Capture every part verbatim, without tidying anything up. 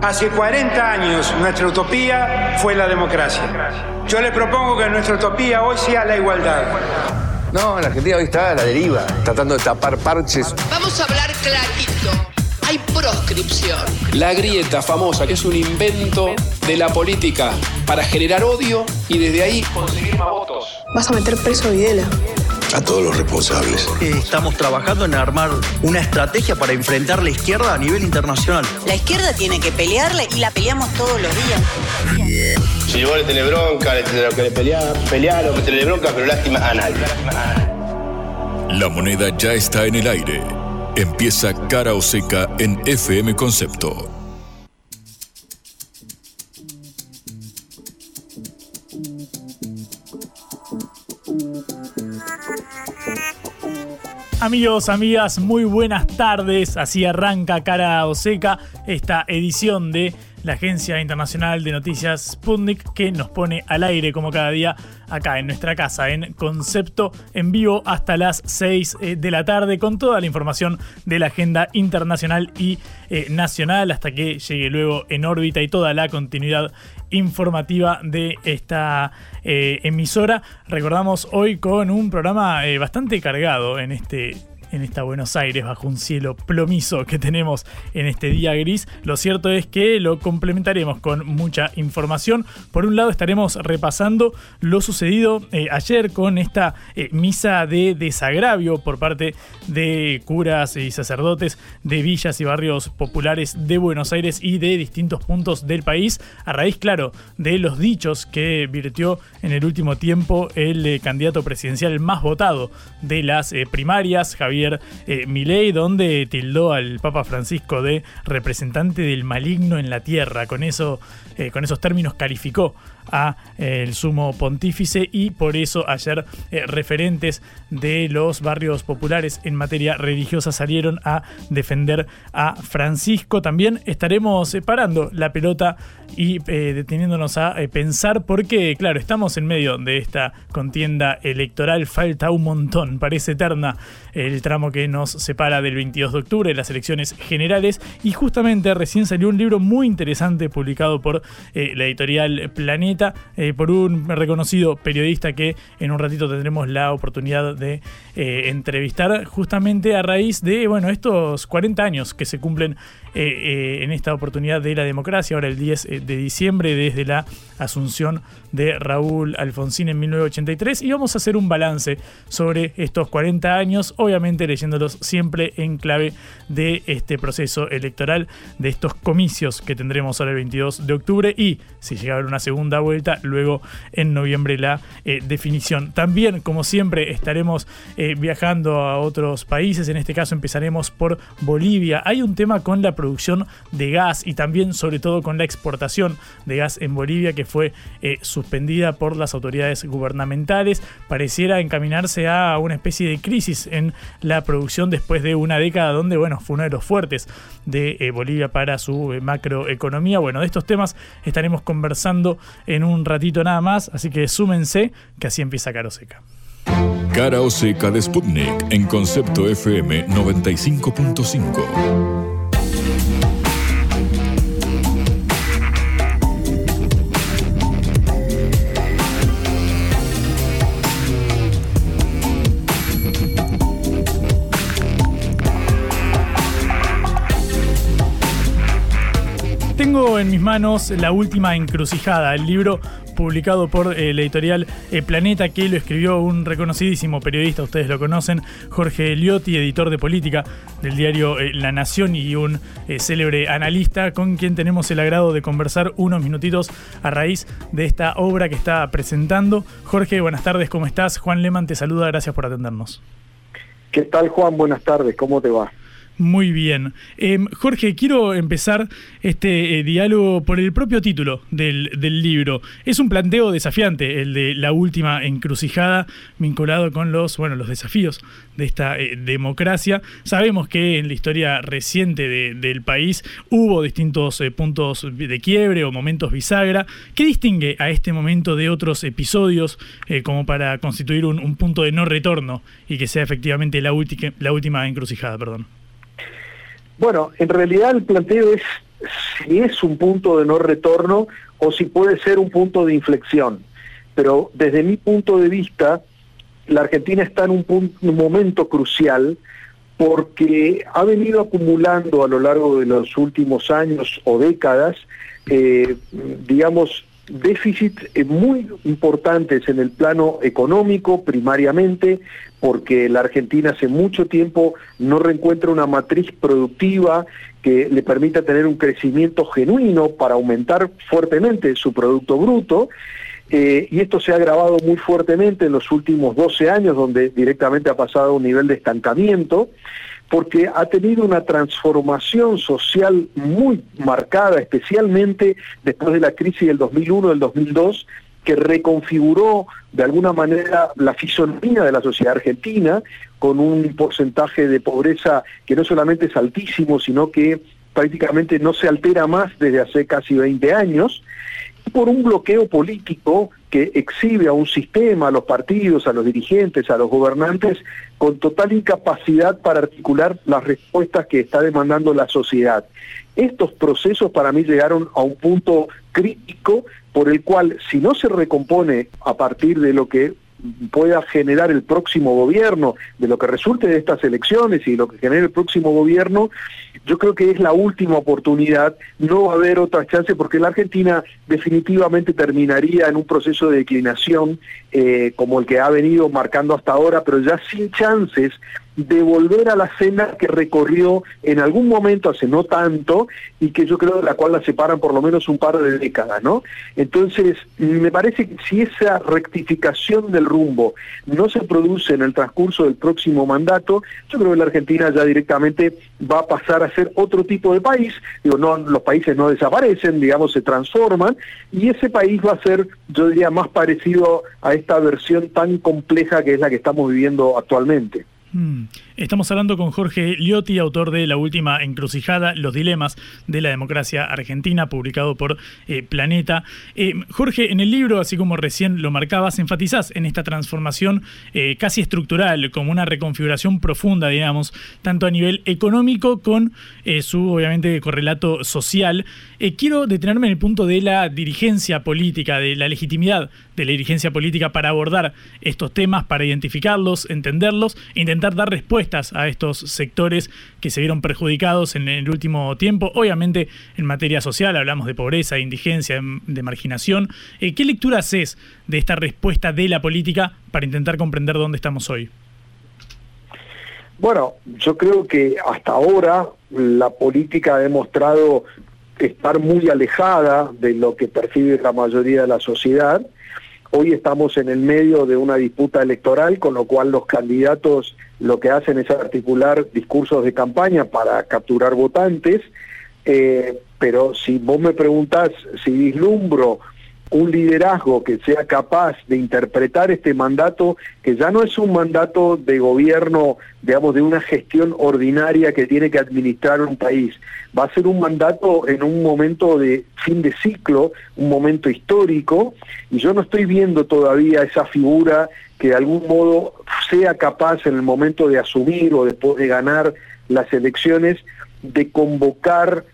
Hace cuarenta años nuestra utopía fue la democracia. Yo le propongo que nuestra utopía hoy sea la igualdad. No, la Argentina hoy está a la deriva, tratando de tapar parches. Vamos a hablar clarito. Hay proscripción. La grieta famosa, que es un invento de la política para generar odio y desde ahí conseguir más votos. Vas a meter preso a Videla. A todos los responsables. Estamos trabajando en armar una estrategia para enfrentar la izquierda a nivel internacional. La izquierda tiene que pelearle y la peleamos todos los días. Si vos le tenés bronca, le tenés que pelear, pelear o meterle bronca, pero lástima a nadie. La moneda ya está en el aire. Empieza Cara o Seca en F M Concepto. Amigos, amigas, muy buenas tardes. Así arranca Cara o Seca, esta edición de la Agencia Internacional de Noticias Sputnik, que nos pone al aire como cada día acá en nuestra casa, en Concepto, en vivo hasta las seis de la tarde, con toda la información de la agenda internacional y eh, nacional, hasta que llegue luego En órbita y toda la continuidad informativa de esta eh, emisora. Recordamos hoy con un programa eh, bastante cargado en este en esta Buenos Aires, bajo un cielo plomizo que tenemos en este día gris. Lo cierto es que lo complementaremos con mucha información. Por un lado, estaremos repasando lo sucedido eh, ayer con esta eh, misa de desagravio por parte de curas y sacerdotes de villas y barrios populares de Buenos Aires y de distintos puntos del país, a raíz, claro, de los dichos que virtió en el último tiempo el eh, candidato presidencial más votado de las eh, primarias, Javier Eh, Milei, donde tildó al Papa Francisco de representante del maligno en la tierra. Con eso, eh, con esos términos calificó a eh, el sumo pontífice, y por eso ayer eh, referentes de los barrios populares en materia religiosa salieron a defender a Francisco. También estaremos separando la pelota y eh, deteniéndonos a eh, pensar, porque claro, estamos en medio de esta contienda electoral, falta un montón, parece eterna el tramo que nos separa del veintidós de octubre, las elecciones generales, y justamente recién salió un libro muy interesante publicado por eh, la editorial Planeta, Eh, por un reconocido periodista que en un ratito tendremos la oportunidad de eh, entrevistar, justamente a raíz de bueno estos cuarenta años que se cumplen eh, eh, en esta oportunidad de la democracia, ahora el diez de diciembre, desde la asunción de Raúl Alfonsín en mil novecientos ochenta y tres, y vamos a hacer un balance sobre estos cuarenta años, obviamente leyéndolos siempre en clave de este proceso electoral, de estos comicios que tendremos ahora el veintidós de octubre, y si llega a haber una segunda vuelta, luego en noviembre la eh, definición. También, como siempre, estaremos eh, viajando a otros países. En este caso empezaremos por Bolivia. Hay un tema con la producción de gas y también, sobre todo, con la exportación de gas en Bolivia, que fue eh, suspendida por las autoridades gubernamentales. Pareciera encaminarse a una especie de crisis en la producción después de una década donde, bueno, fue uno de los fuertes de eh, Bolivia para su eh, macroeconomía. Bueno, de estos temas estaremos conversando en un ratito nada más, así que súmense, que así empieza Cara o Seca. Cara o Seca de Sputnik en Concepto F M noventa y cinco punto cinco. Tengo en mis manos La última encrucijada, el libro publicado por eh, la editorial eh, Planeta, que lo escribió un reconocidísimo periodista, ustedes lo conocen, Jorge Liotti, editor de política del diario eh, La Nación y un eh, célebre analista, con quien tenemos el agrado de conversar unos minutitos a raíz de esta obra que está presentando. Jorge, buenas tardes, ¿cómo estás? Juan Lehmann te saluda, gracias por atendernos. ¿Qué tal, Juan? Buenas tardes, ¿cómo te va? Muy bien. Eh, Jorge, quiero empezar este eh, diálogo por el propio título del, del libro. Es un planteo desafiante, el de La última encrucijada, vinculado con los, bueno, los desafíos de esta eh, democracia. Sabemos que en la historia reciente de, del país hubo distintos eh, puntos de quiebre o momentos bisagra. ¿Qué distingue a este momento de otros episodios eh, como para constituir un, un punto de no retorno y que sea efectivamente la, ulti- la última encrucijada? Perdón. Bueno, en realidad el planteo es si es un punto de no retorno o si puede ser un punto de inflexión. Pero desde mi punto de vista, la Argentina está en un, punto, un momento crucial porque ha venido acumulando a lo largo de los últimos años o décadas, eh, digamos, déficits muy importantes en el plano económico primariamente, porque la Argentina hace mucho tiempo no reencuentra una matriz productiva que le permita tener un crecimiento genuino para aumentar fuertemente su Producto Bruto, eh, y esto se ha agravado muy fuertemente en los últimos doce años, donde directamente ha pasado a un nivel de estancamiento, porque ha tenido una transformación social muy marcada, especialmente después de la crisis del dos mil uno, del dos mil dos, que reconfiguró de alguna manera la fisonomía de la sociedad argentina, con un porcentaje de pobreza que no solamente es altísimo, sino que prácticamente no se altera más desde hace casi veinte años, por un bloqueo político que exhibe a un sistema, a los partidos, a los dirigentes, a los gobernantes, con total incapacidad para articular las respuestas que está demandando la sociedad. Estos procesos para mí llegaron a un punto crítico por el cual, si no se recompone a partir de lo que pueda generar el próximo gobierno, de lo que resulte de estas elecciones y lo que genere el próximo gobierno, yo creo que es la última oportunidad, no va a haber otra chance, porque la Argentina definitivamente terminaría en un proceso de declinación eh, como el que ha venido marcando hasta ahora, pero ya sin chances de volver a la senda que recorrió en algún momento hace no tanto, y que yo creo de la cual la separan por lo menos un par de décadas, ¿no? Entonces, me parece que si esa rectificación del rumbo no se produce en el transcurso del próximo mandato, yo creo que la Argentina ya directamente va a pasar a ser otro tipo de país. Digo, no, los países no desaparecen, digamos, se transforman, y ese país va a ser, yo diría, más parecido a esta versión tan compleja que es la que estamos viviendo actualmente. Hmm. Estamos hablando con Jorge Liotti, autor de La Última Encrucijada, Los Dilemas de la Democracia Argentina, publicado por eh, Planeta. Eh, Jorge, en el libro, así como recién lo marcabas, enfatizás en esta transformación eh, casi estructural, como una reconfiguración profunda, digamos, tanto a nivel económico con eh, su, obviamente, correlato social. Eh, quiero detenerme en el punto de la dirigencia política, de la legitimidad de la dirigencia política para abordar estos temas, para identificarlos, entenderlos e intentar dar respuestas a estos sectores que se vieron perjudicados en el último tiempo. Obviamente en materia social hablamos de pobreza, de indigencia, de marginación. Eh, ¿Qué lectura haces de esta respuesta de la política para intentar comprender dónde estamos hoy? Bueno, yo creo que hasta ahora la política ha demostrado estar muy alejada de lo que percibe la mayoría de la sociedad. Hoy estamos en el medio de una disputa electoral, con lo cual los candidatos lo que hacen es articular discursos de campaña para capturar votantes, eh, pero si vos me preguntás si vislumbro un liderazgo que sea capaz de interpretar este mandato, que ya no es un mandato de gobierno, digamos, de una gestión ordinaria que tiene que administrar un país, va a ser un mandato en un momento de fin de ciclo, un momento histórico, y yo no estoy viendo todavía esa figura que de algún modo sea capaz en el momento de asumir o después de ganar las elecciones, de convocar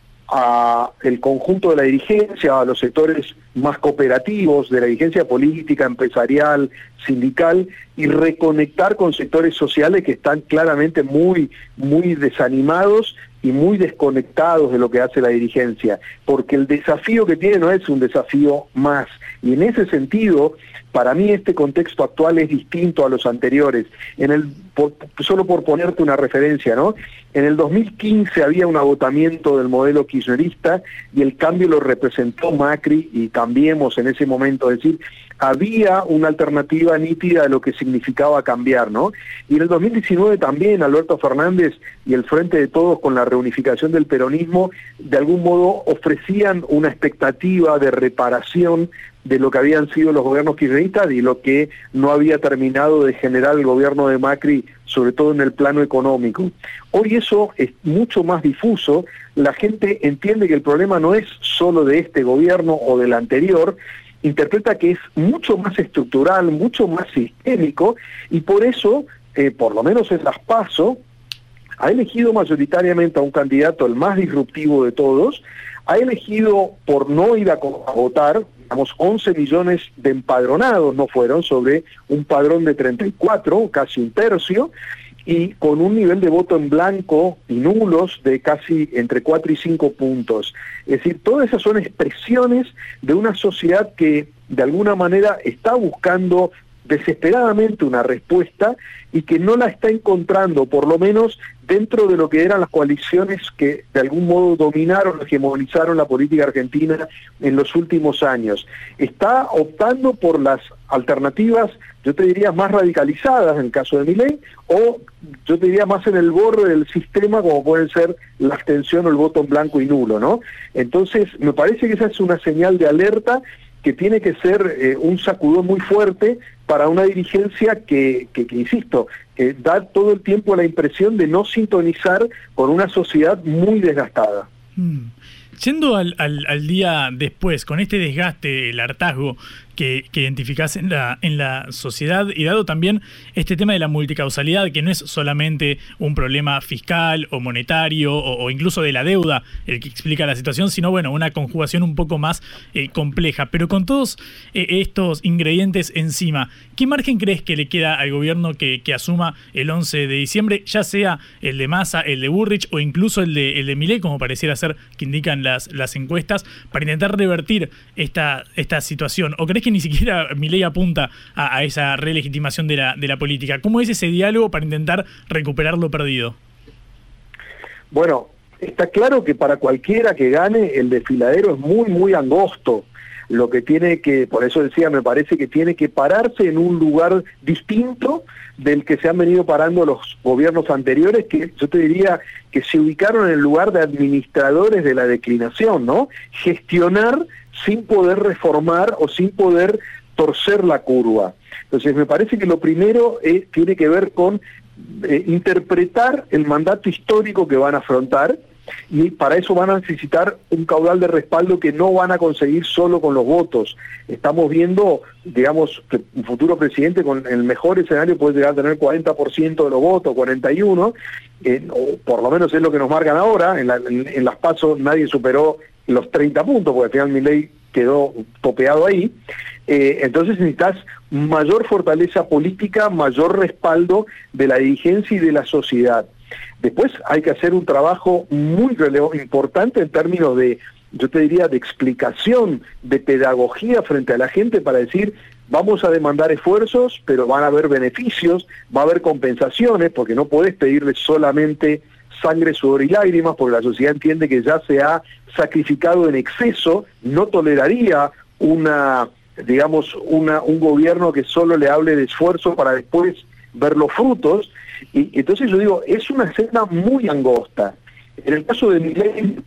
a el conjunto de la dirigencia, a los sectores más cooperativos de la dirigencia política, empresarial, sindical, y reconectar con sectores sociales que están claramente muy, muy desanimados y muy desconectados de lo que hace la dirigencia, porque el desafío que tiene no es un desafío más, y en ese sentido, para mí este contexto actual es distinto a los anteriores. En el, por, solo por ponerte una referencia, ¿no? En el dos mil quince había un agotamiento del modelo kirchnerista y el cambio lo representó Macri y Cambiemos en ese momento, es decir, había una alternativa nítida de lo que significaba cambiar, ¿no? Y en el dos mil diecinueve también Alberto Fernández y el Frente de Todos, con la reunificación del peronismo, de algún modo ofrecían una expectativa de reparación de lo que habían sido los gobiernos kirchneristas y lo que no había terminado de generar el gobierno de Macri, sobre todo en el plano económico. Hoy eso es mucho más difuso, la gente entiende que el problema no es solo de este gobierno o del anterior, interpreta que es mucho más estructural, mucho más sistémico, y por eso, eh, por lo menos en las PASO, ha elegido mayoritariamente a un candidato, el más disruptivo de todos, ha elegido por no ir a, a votar, digamos, once millones de empadronados no fueron sobre un padrón de treinta y cuatro, casi un tercio, y con un nivel de voto en blanco y nulos de casi entre cuatro y cinco puntos. Es decir, todas esas son expresiones de una sociedad que de alguna manera está buscando desesperadamente una respuesta y que no la está encontrando, por lo menos dentro de lo que eran las coaliciones que de algún modo dominaron, hegemonizaron la política argentina en los últimos años. Está optando por las alternativas, yo te diría, más radicalizadas en el caso de Milei, o yo te diría más en el borde del sistema, como pueden ser la abstención o el voto en blanco y nulo, ¿no? Entonces, me parece que esa es una señal de alerta que tiene que ser eh, un sacudón muy fuerte para una dirigencia que, que, que, insisto, que da todo el tiempo la impresión de no sintonizar con una sociedad muy desgastada. Mm. Yendo al, al, al día después, con este desgaste, el hartazgo que, que identificás en la, en la sociedad, y dado también este tema de la multicausalidad, que no es solamente un problema fiscal o monetario o, o incluso de la deuda el que explica la situación, sino bueno, una conjugación un poco más eh, compleja. Pero con todos eh, estos ingredientes encima, ¿qué margen crees que le queda al gobierno que, que asuma el once de diciembre, ya sea el de Massa, el de Burrich o incluso el de, el de Milei, como pareciera ser que indican las, las encuestas, para intentar revertir esta, esta situación? ¿O crees que ni siquiera Milei apunta a, a esa relegitimación de la, de la política? ¿Cómo es ese diálogo para intentar recuperar lo perdido? Bueno, está claro que para cualquiera que gane el desfiladero es muy, muy angosto. Lo que tiene que, por eso decía, me parece que tiene que pararse en un lugar distinto del que se han venido parando los gobiernos anteriores, que yo te diría que se ubicaron en el lugar de administradores de la declinación, ¿no? Gestionar sin poder reformar o sin poder torcer la curva. Entonces me parece que lo primero eh, tiene que ver con eh, interpretar el mandato histórico que van a afrontar, y para eso van a necesitar un caudal de respaldo que no van a conseguir solo con los votos. Estamos viendo, digamos, que un futuro presidente con el mejor escenario puede llegar a tener cuarenta por ciento de los votos, cuarenta y uno, eh, o por lo menos es lo que nos marcan ahora. En, la, en, en las PASO nadie superó los treinta puntos, porque al final Milei quedó topeado ahí. Eh, entonces necesitas mayor fortaleza política, mayor respaldo de la dirigencia y de la sociedad. Después hay que hacer un trabajo muy importante en términos de, yo te diría, de explicación, de pedagogía frente a la gente para decir, vamos a demandar esfuerzos, pero van a haber beneficios, va a haber compensaciones, porque no podés pedirles solamente sangre, sudor y lágrimas, porque la sociedad entiende que ya se ha sacrificado en exceso, no toleraría una, digamos, una, un gobierno que solo le hable de esfuerzo para después ver los frutos. Y entonces yo digo, es una senda muy angosta. En el caso de Milei, el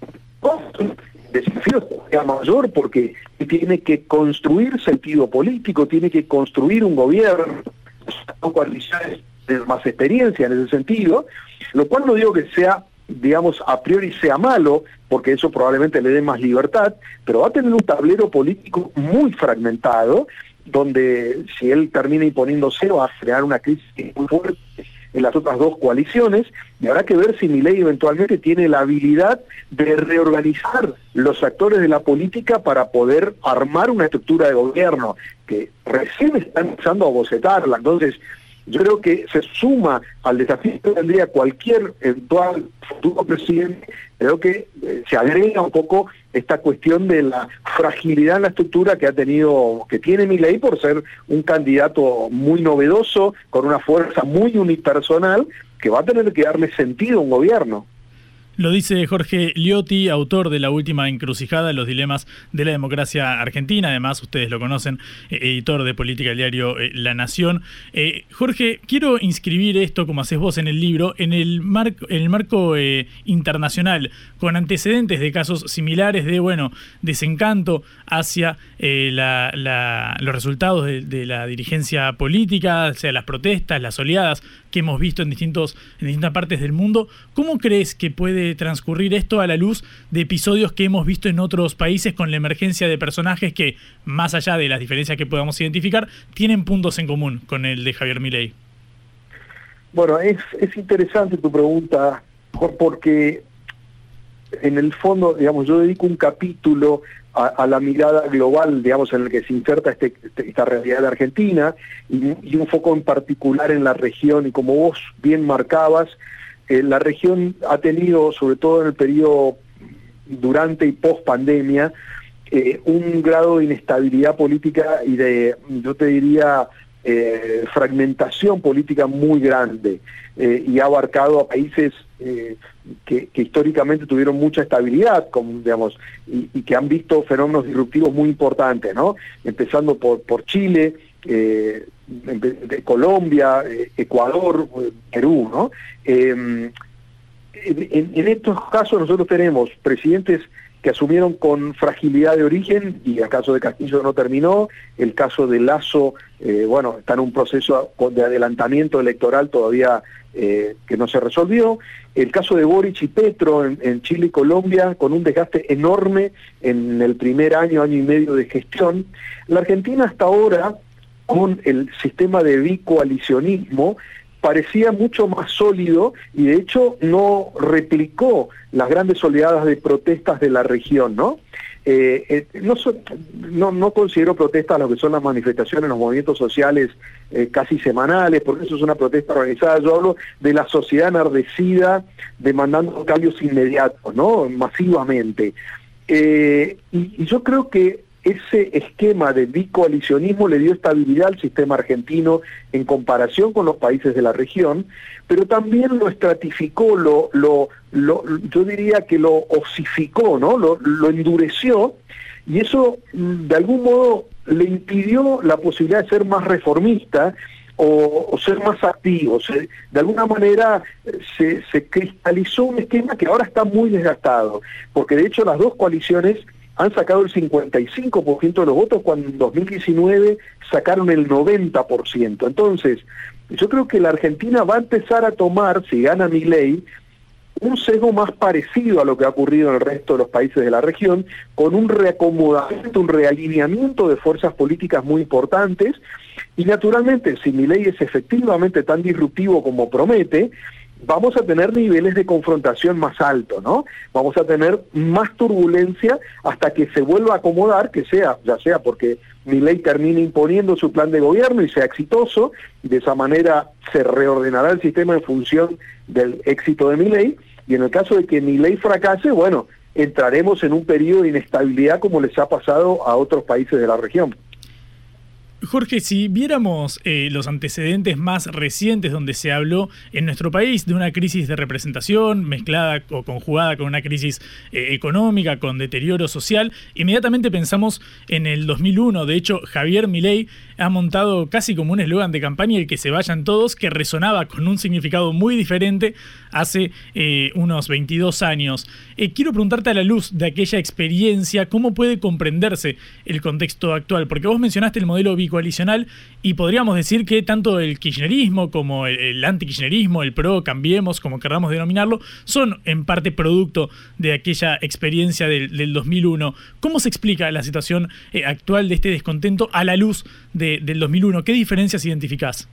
desafío es mayor porque tiene que construir sentido político, tiene que construir un gobierno, coaliciones de más experiencia en ese sentido, lo cual no digo que sea, digamos, a priori sea malo, porque eso probablemente le dé más libertad, pero va a tener un tablero político muy fragmentado, donde si él termina imponiéndose va a crear una crisis muy fuerte en las otras dos coaliciones, y habrá que ver si Milei eventualmente tiene la habilidad de reorganizar los actores de la política para poder armar una estructura de gobierno, que recién está empezando a bocetarla. Entonces, yo creo que se suma al desafío que tendría cualquier eventual futuro presidente, creo que eh, se agrega un poco esta cuestión de la fragilidad en la estructura que ha tenido, que tiene Milei por ser un candidato muy novedoso, con una fuerza muy unipersonal, que va a tener que darle sentido a un gobierno. Lo dice Jorge Liotti, autor de La última encrucijada, los dilemas de la democracia argentina. Además, ustedes lo conocen, eh, editor de política del diario eh, La Nación. Eh, Jorge, quiero inscribir esto, como haces vos en el libro, en el, mar en el marco eh, internacional, con antecedentes de casos similares de, bueno, desencanto hacia eh, la, la, los resultados de, de la dirigencia política, o sea, las protestas, las oleadas que hemos visto en, distintos, en distintas partes del mundo. ¿Cómo crees que puede transcurrir esto a la luz de episodios que hemos visto en otros países con la emergencia de personajes que, más allá de las diferencias que podamos identificar, tienen puntos en común con el de Javier Milei? Bueno, es, es interesante tu pregunta, porque en el fondo, digamos, yo dedico un capítulo a, a la mirada global, digamos, en el que se inserta este, esta realidad de Argentina, y, y un foco en particular en la región, y como vos bien marcabas, eh, la región ha tenido, sobre todo en el periodo durante y post pandemia, eh, un grado de inestabilidad política y de, yo te diría, eh, fragmentación política muy grande, eh, y ha abarcado a países eh, que, que históricamente tuvieron mucha estabilidad, como, digamos, y, y que han visto fenómenos disruptivos muy importantes, ¿no? Empezando por, por Chile, eh, de Colombia, eh, Ecuador, Perú, ¿no? Eh, en, en estos casos nosotros tenemos presidentes que asumieron con fragilidad de origen, y el caso de Castillo no terminó, el caso de Lasso, eh, bueno, está en un proceso de adelantamiento electoral todavía eh, que no se resolvió, el caso de Boric y Petro en, en Chile y Colombia, con un desgaste enorme en el primer año, año y medio de gestión. La Argentina hasta ahora, con el sistema de bicoalicionismo, parecía mucho más sólido y de hecho no replicó las grandes oleadas de protestas de la región, ¿no? Eh, eh, no, so, no, no considero protestas lo que son las manifestaciones, los movimientos sociales eh, casi semanales, porque eso es una protesta organizada. Yo hablo de la sociedad enardecida demandando cambios inmediatos, ¿no? Masivamente. Eh, y, y yo creo que ese esquema de bicoalicionismo le dio estabilidad al sistema argentino en comparación con los países de la región, pero también lo estratificó, lo, lo, lo yo diría que lo osificó, ¿no? Lo, lo endureció, y eso de algún modo le impidió la posibilidad de ser más reformista o, o ser más activo. Se, de alguna manera se, se cristalizó un esquema que ahora está muy desgastado, porque de hecho las dos coaliciones han sacado el cincuenta y cinco por ciento de los votos cuando en dos mil diecinueve sacaron el noventa por ciento. Entonces, yo creo que la Argentina va a empezar a tomar, si gana Milei, un sesgo más parecido a lo que ha ocurrido en el resto de los países de la región, con un reacomodamiento, un realineamiento de fuerzas políticas muy importantes, y naturalmente, si Milei es efectivamente tan disruptivo como promete, vamos a tener niveles de confrontación más altos, ¿no? Vamos a tener más turbulencia hasta que se vuelva a acomodar, que sea, ya sea porque Milei termine imponiendo su plan de gobierno y sea exitoso, y de esa manera se reordenará el sistema en función del éxito de Milei, y en el caso de que Milei fracase, bueno, entraremos en un periodo de inestabilidad como les ha pasado a otros países de la región. Jorge, si viéramos eh, los antecedentes más recientes donde se habló en nuestro país de una crisis de representación mezclada o conjugada con una crisis eh, económica, con deterioro social, inmediatamente pensamos en el dos mil uno. De hecho, Javier Milei ha montado casi como un eslogan de campaña, el que se vayan todos, que resonaba con un significado muy diferente hace eh, unos veintidós años. Eh, quiero preguntarte, a la luz de aquella experiencia, ¿cómo puede comprenderse el contexto actual? Porque vos mencionaste el modelo bicoalicional y podríamos decir que tanto el kirchnerismo como el, el anti-kirchnerismo, el pro, cambiemos, como queramos denominarlo, son en parte producto de aquella experiencia del, del dos mil uno. ¿Cómo se explica la situación eh, actual de este descontento a la luz de, del dos mil uno? ¿Qué diferencias identificás?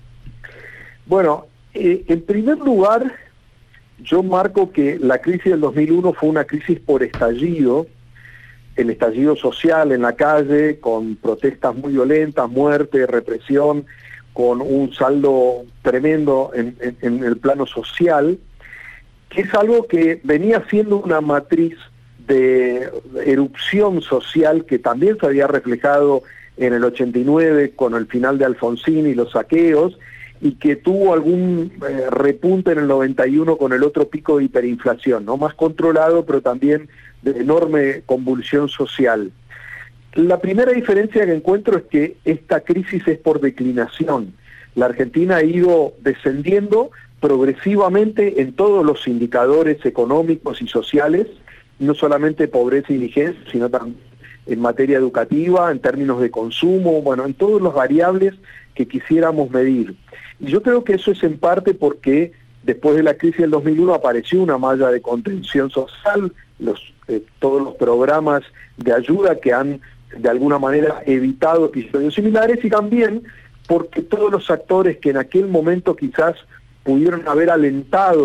Bueno, eh, en primer lugar, yo marco que la crisis del dos mil uno fue una crisis por estallido, el estallido social en la calle, con protestas muy violentas, muerte, represión, con un saldo tremendo en, en, en el plano social, que es algo que venía siendo una matriz de erupción social que también se había reflejado en el ochenta y nueve con el final de Alfonsín y los saqueos, y que tuvo algún eh, repunte en el noventa y uno con el otro pico de hiperinflación, ¿no? Más controlado, pero también de enorme convulsión social. La primera diferencia que encuentro es que esta crisis es por declinación. La Argentina ha ido descendiendo progresivamente en todos los indicadores económicos y sociales, no solamente pobreza y indigencia, sino también en materia educativa, en términos de consumo, bueno, en todas las variables que quisiéramos medir. Y yo creo que eso es en parte porque después de la crisis del dos mil uno apareció una malla de contención social, los, eh, todos los programas de ayuda que han de alguna manera evitado episodios similares, y también porque todos los actores que en aquel momento quizás pudieron haber alentado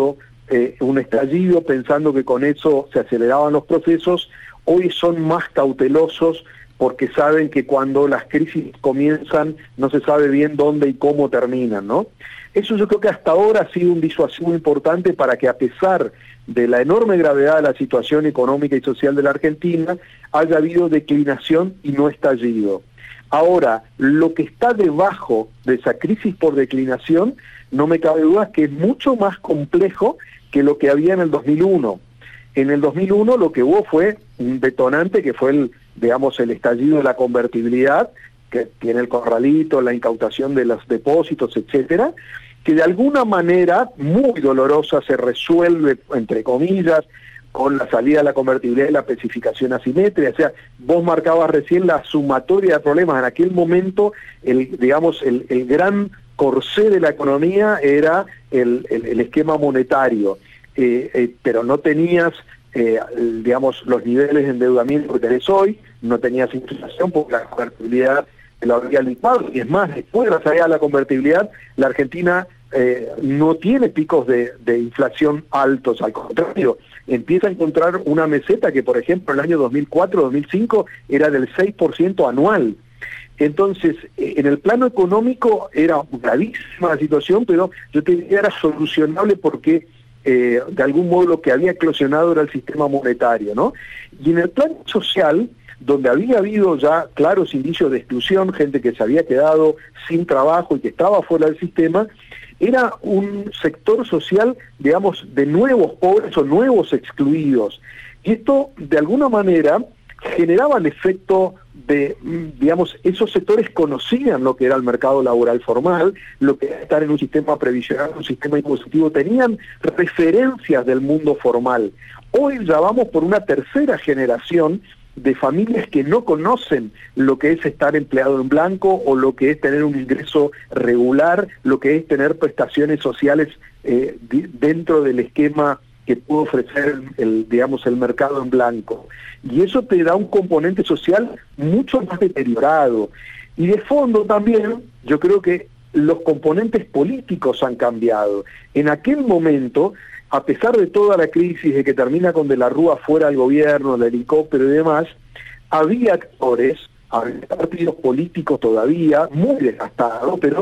eh, un estallido pensando que con eso se aceleraban los procesos, hoy son más cautelosos porque saben que cuando las crisis comienzan no se sabe bien dónde y cómo terminan, ¿no? Eso yo creo que hasta ahora ha sido un disuasivo importante para que, a pesar de la enorme gravedad de la situación económica y social de la Argentina, haya habido declinación y no estallido. Ahora, lo que está debajo de esa crisis por declinación, no me cabe duda que es mucho más complejo que lo que había en el dos mil uno. En el dos mil uno lo que hubo fue un detonante que fue el, digamos, el estallido de la convertibilidad, que tiene el corralito, la incautación de los depósitos, etcétera, que de alguna manera muy dolorosa se resuelve, entre comillas, con la salida de la convertibilidad y la especificación asimétrica. O sea, vos marcabas recién la sumatoria de problemas. En aquel momento, el, digamos, el, el gran corsé de la economía era el, el, el esquema monetario, eh, eh, pero no tenías, eh, digamos, los niveles de endeudamiento que tenés hoy, no tenías inflación porque la convertibilidad lo había licuado, y es más, después de la salida de la convertibilidad, la Argentina eh, no tiene picos de, de inflación altos, al contrario, empieza a encontrar una meseta que, por ejemplo, en el año dos mil cuatro, dos mil cinco era del seis por ciento anual. Entonces, en el plano económico era gravísima la situación, pero yo te diría era solucionable porque eh, de algún modo lo que había eclosionado era el sistema monetario, ¿no? Y en el plano social, donde había habido ya claros indicios de exclusión, gente que se había quedado sin trabajo y que estaba fuera del sistema, era un sector social, digamos, de nuevos pobres o nuevos excluidos. Y esto, de alguna manera, generaba el efecto de, digamos, esos sectores conocían lo que era el mercado laboral formal, lo que era estar en un sistema previsional, un sistema impositivo, tenían referencias del mundo formal. Hoy ya vamos por una tercera generación de familias que no conocen lo que es estar empleado en blanco o lo que es tener un ingreso regular, lo que es tener prestaciones sociales eh, dentro del esquema que puede ofrecer el, digamos, el mercado en blanco. Y eso te da un componente social mucho más deteriorado. Y de fondo también, yo creo que los componentes políticos han cambiado. En aquel momento, a pesar de toda la crisis de que termina con De la Rúa fuera del gobierno, el helicóptero y demás, había actores, había partidos políticos todavía, muy desgastados, pero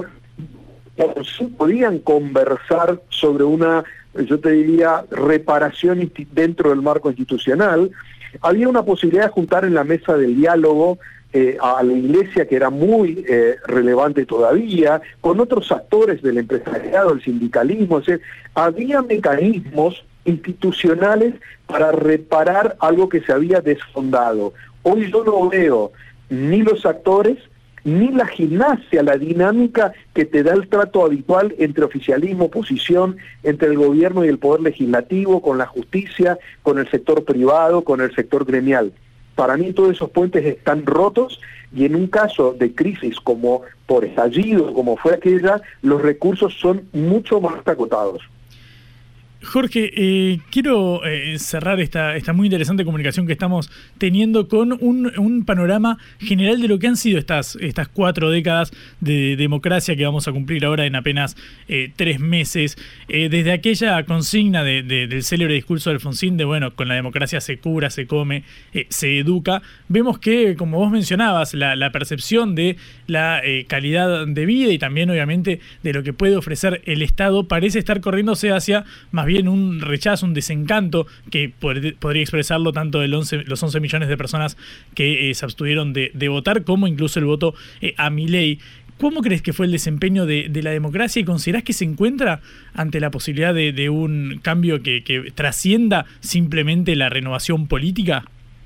sí podían conversar sobre una, yo te diría, reparación dentro del marco institucional. Había una posibilidad de juntar en la mesa del diálogo Eh, a la Iglesia, que era muy eh, relevante todavía, con otros actores del empresariado, el sindicalismo. O sea, había mecanismos institucionales para reparar algo que se había desfondado. Hoy yo no veo ni los actores, ni la gimnasia, la dinámica que te da el trato habitual entre oficialismo, oposición, entre el gobierno y el poder legislativo, con la justicia, con el sector privado, con el sector gremial. Para mí todos esos puentes están rotos y en un caso de crisis como por estallido, como fue aquella, los recursos son mucho más acotados. Jorge, eh, quiero eh, cerrar esta, esta muy interesante comunicación que estamos teniendo con un, un panorama general de lo que han sido estas, estas cuatro décadas de democracia que vamos a cumplir ahora en apenas eh, tres meses. Eh, desde aquella consigna de, de, del célebre discurso de Alfonsín de, bueno, con la democracia se cura, se come, eh, se educa, vemos que, como vos mencionabas, la, la percepción de la eh, calidad de vida y también, obviamente, de lo que puede ofrecer el Estado parece estar corriéndose hacia más bien un rechazo, un desencanto que podría expresarlo tanto el once, los once millones de personas que eh, se abstuvieron de, de votar, como incluso el voto eh, a Milei. ¿Cómo crees que fue el desempeño de, de la democracia y considerás que se encuentra ante la posibilidad de, de un cambio que, que trascienda simplemente la renovación política?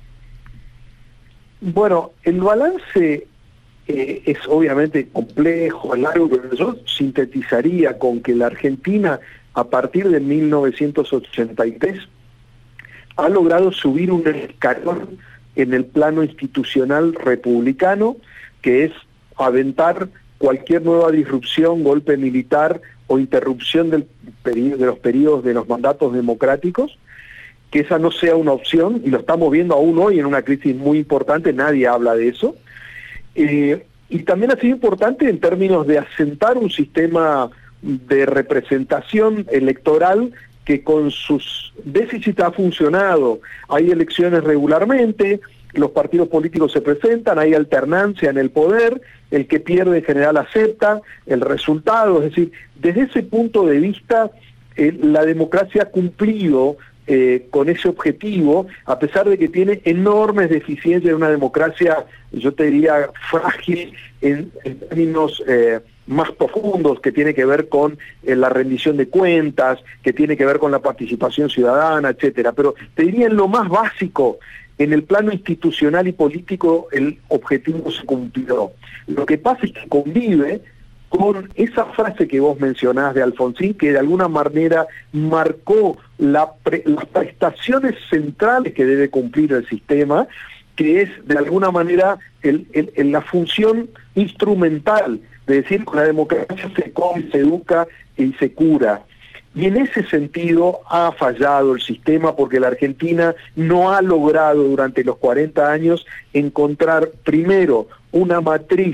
Bueno, el balance eh, es obviamente complejo, largo, pero yo sintetizaría con que la Argentina, a partir de mil novecientos ochenta y tres, ha logrado subir un escalón en el plano institucional republicano, que es aventar cualquier nueva disrupción, golpe militar o interrupción del periodo, de los periodos de los mandatos democráticos, que esa no sea una opción, y lo estamos viendo aún hoy en una crisis muy importante, nadie habla de eso. Eh, y también ha sido importante en términos de asentar un sistema de representación electoral que con sus déficits ha funcionado. Hay elecciones regularmente, los partidos políticos se presentan, hay alternancia en el poder, el que pierde en general acepta el resultado. Es decir, desde ese punto de vista, eh, la democracia ha cumplido eh, con ese objetivo, a pesar de que tiene enormes deficiencias en una democracia, yo te diría, frágil en, en términos eh, más profundos, que tiene que ver con eh, la rendición de cuentas, que tiene que ver con la participación ciudadana, etcétera. Pero te diría en lo más básico, en el plano institucional y político, el objetivo se cumplió. Lo que pasa es que convive con esa frase que vos mencionás de Alfonsín, que de alguna manera marcó la pre, las prestaciones centrales que debe cumplir el sistema, que es de alguna manera el, el, el, la función instrumental, de decir, con la democracia se come, se educa y se cura. Y en ese sentido ha fallado el sistema, porque la Argentina no ha logrado durante los cuarenta años encontrar primero una matriz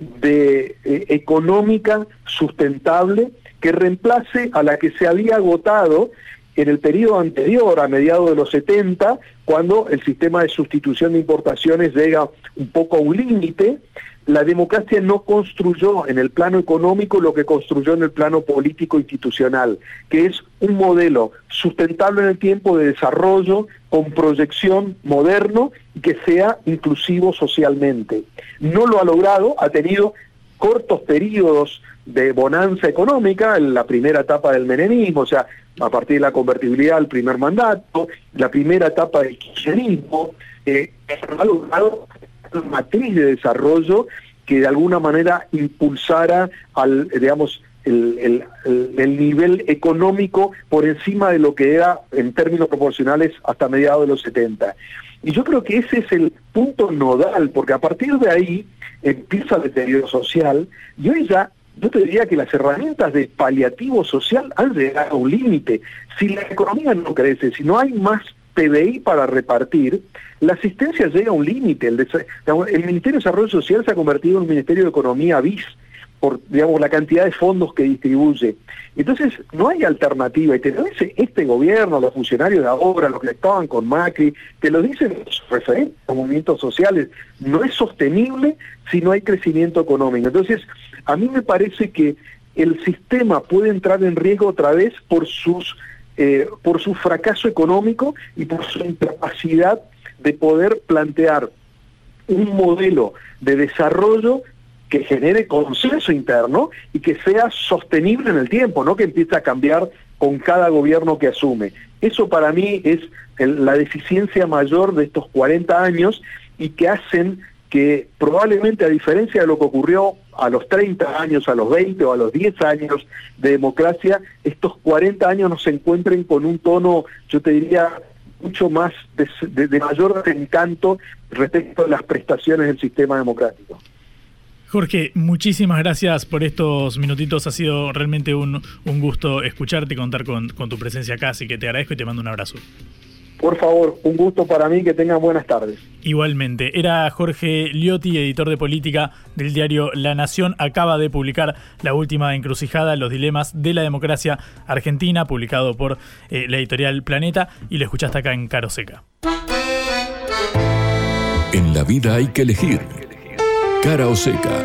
de eh, económica sustentable que reemplace a la que se había agotado en el periodo anterior, a mediados de los setenta, cuando el sistema de sustitución de importaciones llega un poco a un límite. La democracia no construyó en el plano económico lo que construyó en el plano político institucional, que es un modelo sustentable en el tiempo de desarrollo, con proyección moderno y que sea inclusivo socialmente. No lo ha logrado, ha tenido cortos periodos de bonanza económica, en la primera etapa del menemismo, o sea, a partir de la convertibilidad al primer mandato, la primera etapa del kirchnerismo, eh, ha logrado una matriz de desarrollo que de alguna manera impulsara al, digamos, el, el, el, el nivel económico por encima de lo que era en términos proporcionales hasta mediados de los setenta. Y yo creo que ese es el punto nodal, porque a partir de ahí empieza el deterioro social, y hoy ya yo te diría que las herramientas de paliativo social han llegado a un límite. Si la economía no crece, si no hay más P B I para repartir, la asistencia llega a un límite. El, el Ministerio de Desarrollo Social se ha convertido en un Ministerio de Economía bis, por, digamos, la cantidad de fondos que distribuye. Entonces, no hay alternativa. Y te lo dice este gobierno, los funcionarios de ahora, los que estaban con Macri, te lo dicen los referentes a movimientos sociales. No es sostenible si no hay crecimiento económico. Entonces, a mí me parece que el sistema puede entrar en riesgo otra vez por sus eh, por su fracaso económico y por su incapacidad de poder plantear un modelo de desarrollo que genere consenso interno y que sea sostenible en el tiempo, no que empiece a cambiar con cada gobierno que asume. Eso para mí es el, la deficiencia mayor de estos cuarenta años, y que hacen que probablemente, a diferencia de lo que ocurrió a los treinta años, a los veinte o a los diez años de democracia, estos cuarenta años nos encuentren con un tono, yo te diría, mucho más de, de, de mayor encanto respecto a las prestaciones del sistema democrático. Jorge, muchísimas gracias por estos minutitos. Ha sido realmente un, un gusto escucharte y contar con, con tu presencia acá, así que te agradezco y te mando un abrazo. Por favor, un gusto para mí, que tengan buenas tardes. Igualmente. Era Jorge Liotti, editor de política del diario La Nación. Acaba de publicar La Última Encrucijada, los dilemas de la democracia argentina, publicado por eh, la editorial Planeta, y lo escuchaste acá en Cara o Seca. En la vida hay que elegir. Cara o Seca.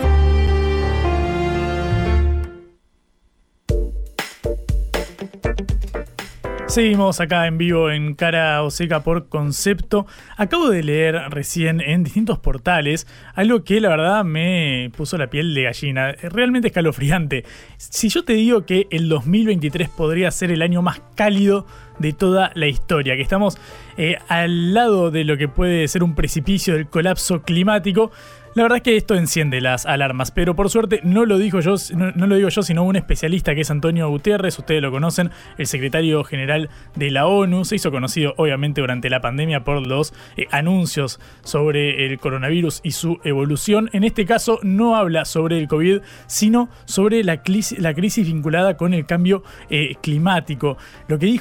Seguimos acá en vivo en Cara o Seca por Concepto. Acabo de leer recién en distintos portales algo que la verdad me puso la piel de gallina, realmente escalofriante. Si yo te digo que el dos mil veintitrés podría ser el año más cálido de toda la historia, que estamos eh, al lado de lo que puede ser un precipicio del colapso climático, la verdad es que esto enciende las alarmas, pero por suerte no lo digo yo, no, no lo digo yo, sino un especialista, que es Antonio Guterres. Ustedes lo conocen, el secretario general de la ONU. Se hizo conocido obviamente durante la pandemia por los eh, anuncios sobre el coronavirus y su evolución. En este caso no habla sobre el COVID, sino sobre la crisis, la crisis vinculada con el cambio eh, climático. Lo que dijo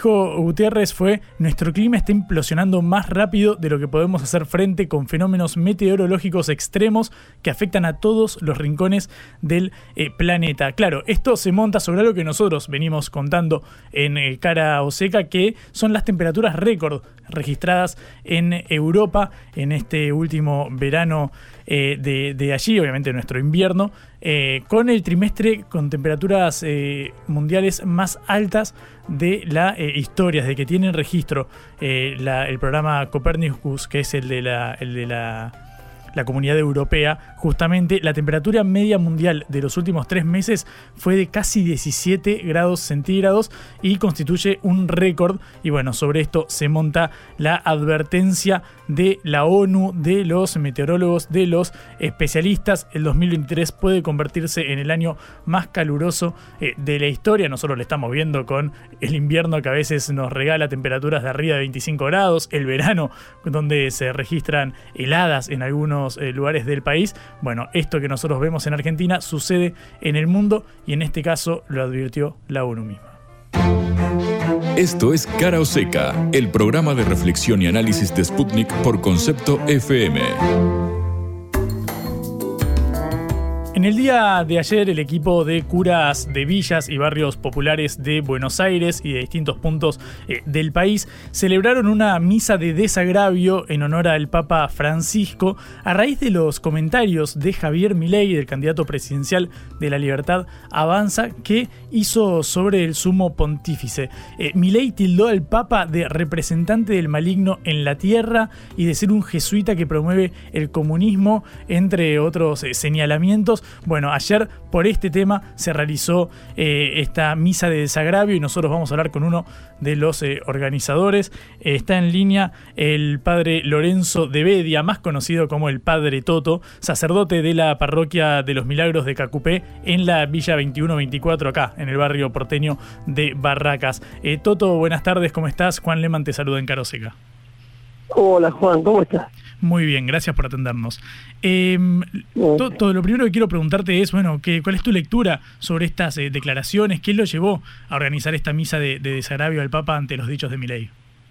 Gutiérrez fue: nuestro clima está implosionando más rápido de lo que podemos hacer frente, con fenómenos meteorológicos extremos que afectan a todos los rincones del eh, planeta. Claro, esto se monta sobre algo que nosotros venimos contando en eh, Cara o Seca, que son las temperaturas récord registradas en Europa en este último verano eh, de, de allí, obviamente nuestro invierno, eh, con el trimestre con temperaturas eh, mundiales más altas de la eh, historia, desde que tienen registro eh, la, el programa Copernicus, que es el de la, el de la la Comunidad Europea. Justamente la temperatura media mundial de los últimos tres meses fue de casi diecisiete grados centígrados y constituye un récord. Y bueno, sobre esto se monta la advertencia de la ONU, de los meteorólogos, de los especialistas. El dos mil veintitrés puede convertirse en el año más caluroso eh, de la historia. Nosotros lo estamos viendo con el invierno, que a veces nos regala temperaturas de arriba de veinticinco grados, el verano donde se registran heladas en algunos eh, lugares del país. Bueno, esto que nosotros vemos en Argentina sucede en el mundo, y en este caso lo advirtió la ONU misma. Esto es Cara o Seca, el programa de reflexión y análisis de Sputnik por Concepto F M. En el día de ayer, el equipo de curas de villas y barrios populares de Buenos Aires y de distintos puntos eh, del país celebraron una misa de desagravio en honor al Papa Francisco, a raíz de los comentarios de Javier Milei, del candidato presidencial de La Libertad Avanza, que hizo sobre el sumo pontífice. Eh, Milei tildó al Papa de representante del maligno en la tierra y de ser un jesuita que promueve el comunismo, entre otros eh, señalamientos. Bueno, ayer por este tema se realizó eh, esta misa de desagravio, y nosotros vamos a hablar con uno de los eh, organizadores. Eh, está en línea el padre Lorenzo de Bedia, más conocido como el padre Toto, sacerdote de la parroquia de los Milagros de Cacupé, en la Villa veintiuno veinticuatro, acá en el barrio porteño de Barracas. Eh, Toto, buenas tardes, ¿cómo estás? Juan Lehmann te saluda en Cara o Seca. Hola Juan, ¿cómo estás? Muy bien, gracias por atendernos. Eh, todo, todo, lo primero que quiero preguntarte es, bueno, ¿qué, ¿cuál es tu lectura sobre estas eh, declaraciones? ¿Qué lo llevó a organizar esta misa de, de desagravio al Papa ante los dichos de Milei?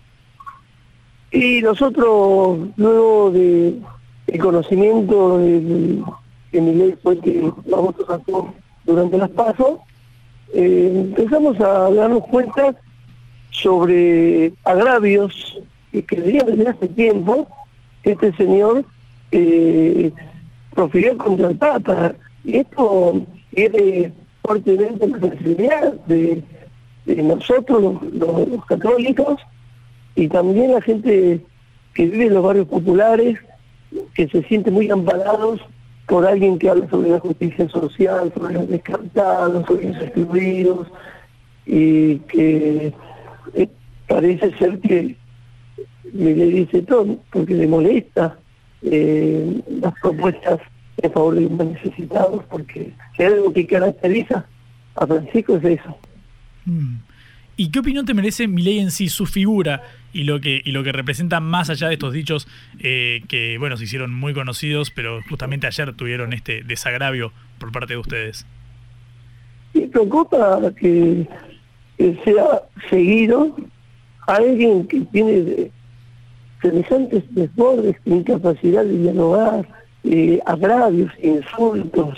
Y nosotros, luego de el conocimiento de que Milei fue que la voto sacó durante las PASO, eh, empezamos a darnos cuenta sobre agravios que creían desde hace tiempo que este señor eh, profirió contra el Papa. Y esto tiene fuertemente la sensibilidad de, de nosotros, los, los, los católicos, y también la gente que vive en los barrios populares, que se siente muy amparados por alguien que habla sobre la justicia social, sobre los descartados, sobre los excluidos, y que eh, parece ser que le dice todo, porque le molesta eh, las propuestas en favor de los más necesitados, porque si hay algo que caracteriza a Francisco es eso. Mm. ¿Y qué opinión te merece Milei en sí, su figura, y lo que y lo que representa más allá de estos dichos eh, que, bueno, se hicieron muy conocidos, pero justamente ayer tuvieron este desagravio por parte de ustedes? Y preocupa que, que sea seguido a alguien que tiene de, semejantes desbordes, incapacidad de dialogar, eh, agravios, insultos,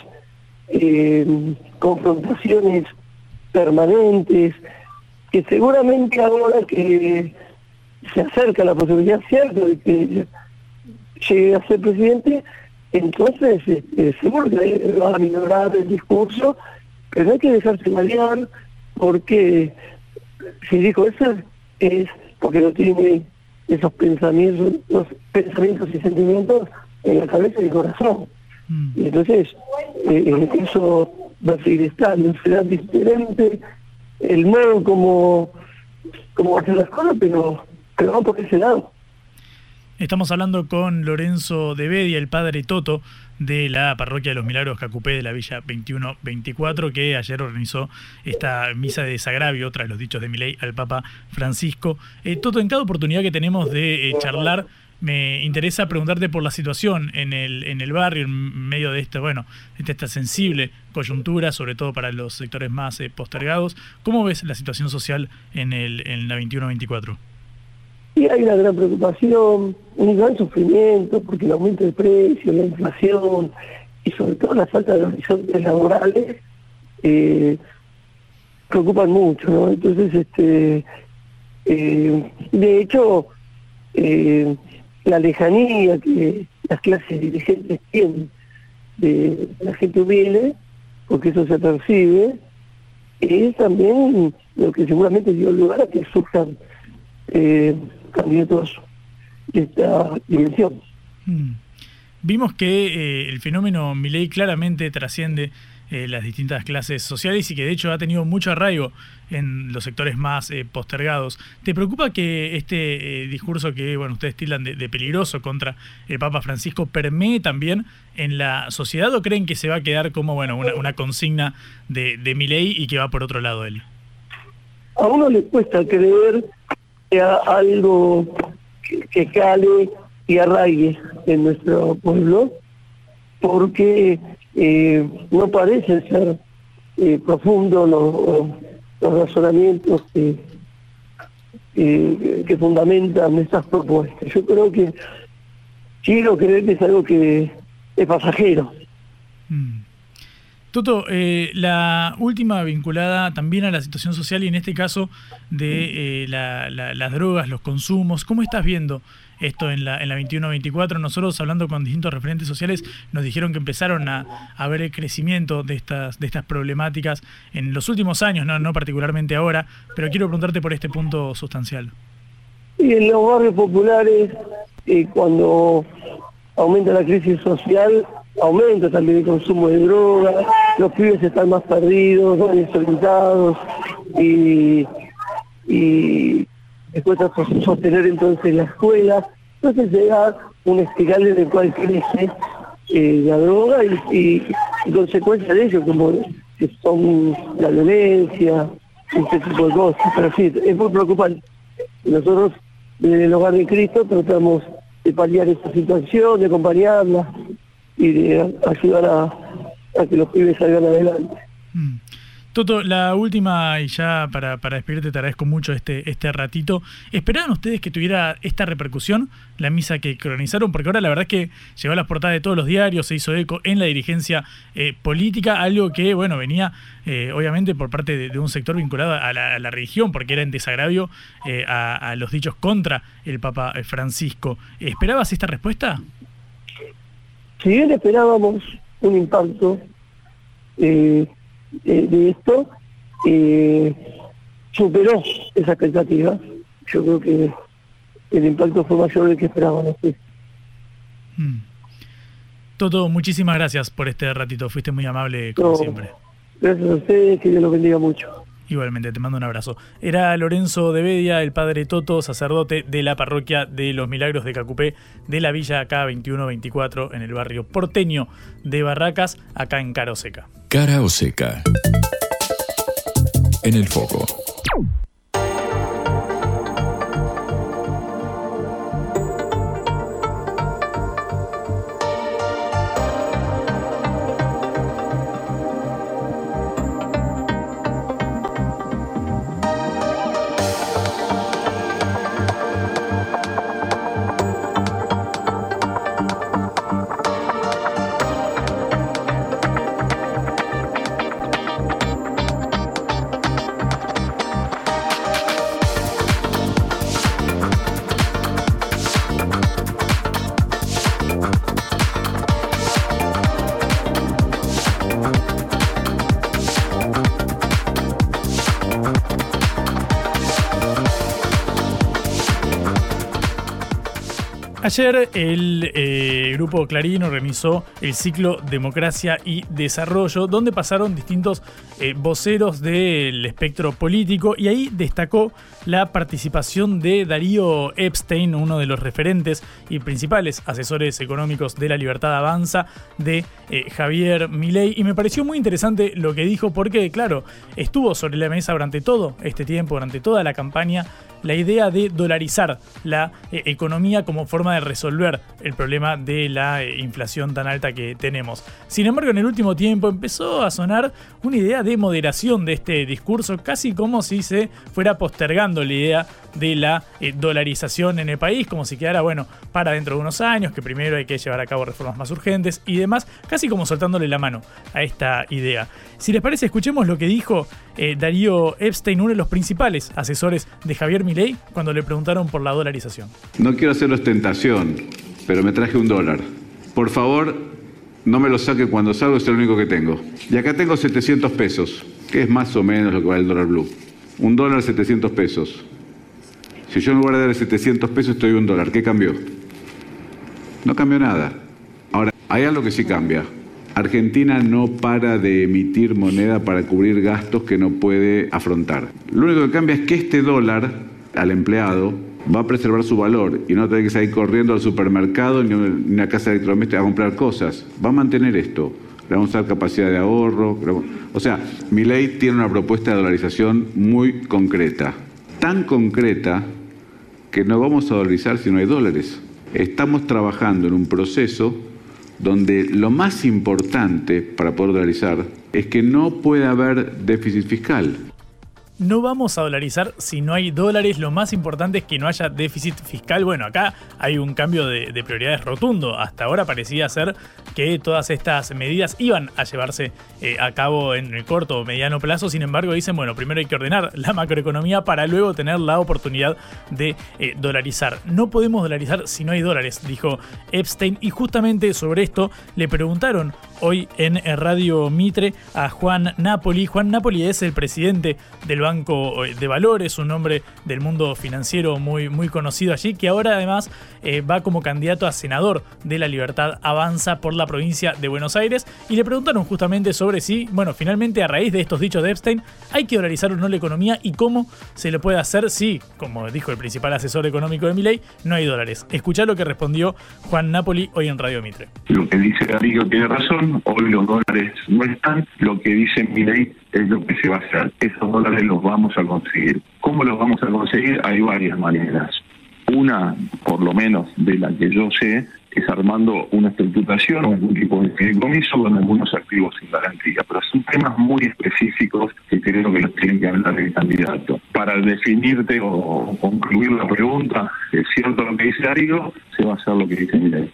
eh, confrontaciones permanentes, que seguramente ahora que se acerca la posibilidad cierta de que llegue a ser presidente, entonces eh, seguro que va a minorar el discurso, pero no hay que dejarse variar, porque si dijo eso es porque no tiene esos pensamientos, los pensamientos y sentimientos en la cabeza y el corazón. Mm. Y entonces eh, eso va a seguir estando, será diferente el modo como como hacer las cosas, pero pero no por ese lado. Estamos hablando con Lorenzo de Bedia, el padre Toto, de la parroquia de los Milagros Cacupé de la Villa veintiuno veinticuatro, que ayer organizó esta misa de desagravio tras los dichos de Milei al Papa Francisco. Eh, Toto, en cada oportunidad que tenemos de eh, charlar me interesa preguntarte por la situación en el, en el barrio, en medio de esta, bueno, de esta sensible coyuntura, sobre todo para los sectores más eh, postergados. ¿Cómo ves la situación social en, el, en la veintiuno veinticuatro? Y hay una gran preocupación, un gran sufrimiento, porque el aumento de precios, la inflación y sobre todo la falta de horizontes laborales eh, preocupan mucho, ¿no? Entonces, este, eh, de hecho, eh, la lejanía que las clases dirigentes tienen de la gente humilde, porque eso se percibe, es también lo que seguramente dio lugar a que surjan eh, candidatos de esta dimensión. Hmm. Vimos que eh, el fenómeno Milei claramente trasciende eh, las distintas clases sociales y que de hecho ha tenido mucho arraigo en los sectores más eh, postergados. ¿Te preocupa que este eh, discurso que bueno ustedes tildan de, de peligroso contra el Papa Francisco permee también en la sociedad, o creen que se va a quedar como bueno una, una consigna de, de Milei y que va por otro lado él? A uno le cuesta creer que algo que, que cale y arraigue en nuestro pueblo, porque eh, no parecen ser eh, profundos los, los razonamientos que, que, que fundamentan estas propuestas. Yo creo que quiero creer que es algo que es pasajero. Mm. Toto, eh, la última vinculada también a la situación social y en este caso de eh, la, la, las drogas, los consumos. ¿Cómo estás viendo esto en la, en la veintiuno veinticuatro? Nosotros, hablando con distintos referentes sociales, nos dijeron que empezaron a, a ver el crecimiento de estas, de estas problemáticas en los últimos años, no, no particularmente ahora, pero quiero preguntarte por este punto sustancial. Y en los barrios populares, eh, cuando aumenta la crisis social, aumenta también el consumo de drogas, los pibes están más perdidos, más desorientados, y, y les cuesta sostener entonces la escuela. Entonces se da una espiral en el cual crece eh, la droga y, y, y consecuencias de ello, como que son la violencia, este tipo de cosas. Pero sí, es muy preocupante. Nosotros, desde el Hogar de Cristo, tratamos de paliar esta situación, de acompañarla y de ayudar a, a que los pibes salgan adelante. Mm. Toto, la última, y ya para, para despedirte, te agradezco mucho este, este ratito. ¿Esperaban ustedes que tuviera esta repercusión la misa que cronizaron? Porque ahora la verdad es que llegó a las portadas de todos los diarios, se hizo eco en la dirigencia eh, política, algo que bueno venía eh, obviamente por parte de, de un sector vinculado a la, a la religión, porque era en desagravio eh, a, a los dichos contra el Papa Francisco. ¿Esperabas esta respuesta? Si bien esperábamos un impacto eh, de, de esto, eh, superó esa expectativa. Yo creo que el impacto fue mayor del que esperábamos. Sí. Mm. Toto, muchísimas gracias por este ratito, fuiste muy amable como no, siempre. Gracias a ustedes, que Dios los bendiga mucho. Igualmente, te mando un abrazo. Era Lorenzo de Bedia, el padre Toto, sacerdote de la parroquia de los Milagros de Cacupé, de la Villa K veintiuno veinticuatro, en el barrio porteño de Barracas, acá en Cara Oseca. Cara Oseca. En el foco. Ayer el eh, Grupo Clarín organizó el ciclo Democracia y Desarrollo, donde pasaron distintos eh, voceros del espectro político, y ahí destacó la participación de Darío Epstein, uno de los referentes y principales asesores económicos de La Libertad Avanza, de eh, Javier Milei, y me pareció muy interesante lo que dijo porque, claro, estuvo sobre la mesa durante todo este tiempo, durante toda la campaña, la idea de dolarizar la eh, economía como forma de resolver el problema de la eh, inflación tan alta que tenemos. Sin embargo, en el último tiempo empezó a sonar una idea de moderación de este discurso, casi como si se fuera postergando la idea de la eh, dolarización en el país, como si quedara, bueno, para dentro de unos años, que primero hay que llevar a cabo reformas más urgentes y demás, casi como soltándole la mano a esta idea. Si les parece, escuchemos lo que dijo eh, Darío Epstein, uno de los principales asesores de Javier Milei, cuando le preguntaron por la dolarización. No quiero hacer ostentación, pero me traje un dólar. Por favor, no me lo saque cuando salgo, es el único que tengo. Y acá tengo setecientos pesos, que es más o menos lo que vale el dólar blue. Un dólar, setecientos pesos. Si yo en lugar de dar setecientos pesos te doy un dólar, ¿qué cambió? No cambió nada. Ahora, hay algo que sí cambia. Argentina no para de emitir moneda para cubrir gastos que no puede afrontar. Lo único que cambia es que este dólar al empleado va a preservar su valor y no va a tener que salir corriendo al supermercado ni a una casa de electrodomésticos a comprar cosas. Va a mantener esto. Le vamos a dar capacidad de ahorro. O sea, Milei tiene una propuesta de dolarización muy concreta. Tan concreta que no vamos a dolarizar si no hay dólares. Estamos trabajando en un proceso donde lo más importante para poder dolarizar es que no puede haber déficit fiscal. No vamos a dolarizar si no hay dólares, lo más importante es que no haya déficit fiscal. Bueno, acá hay un cambio de, de prioridades rotundo. Hasta ahora parecía ser que todas estas medidas iban a llevarse eh, a cabo en el corto o mediano plazo. Sin embargo, dicen, bueno, primero hay que ordenar la macroeconomía para luego tener la oportunidad de eh, dolarizar. No podemos dolarizar si no hay dólares, dijo Epstein. Y justamente sobre esto le preguntaron hoy en Radio Mitre a Juan Napoli. Juan Napoli es el presidente del Banco de Valores, un hombre del mundo financiero muy, muy conocido allí, que ahora además eh, va como candidato a senador de La Libertad Avanza por la provincia de Buenos Aires. Y le preguntaron justamente sobre si, bueno, finalmente a raíz de estos dichos de Epstein, hay que dolarizar o no la economía y cómo se lo puede hacer si, como dijo el principal asesor económico de Milei, no hay dólares. Escuchá lo que respondió Juan Napoli hoy en Radio Mitre. Lo que dice Darío tiene razón, hoy los dólares no están, lo que dice Milei es lo que se va a hacer. Esos dólares los vamos a conseguir. ¿Cómo los vamos a conseguir? Hay varias maneras. Una, por lo menos de la que yo sé, es armando una estructuración o algún tipo de fideicomiso con algunos activos sin garantía. Pero son temas muy específicos que creo que los tienen que hablar el candidato. Para definirte o concluir la pregunta, es cierto lo que dice Darío, se va a hacer lo que dice Milei.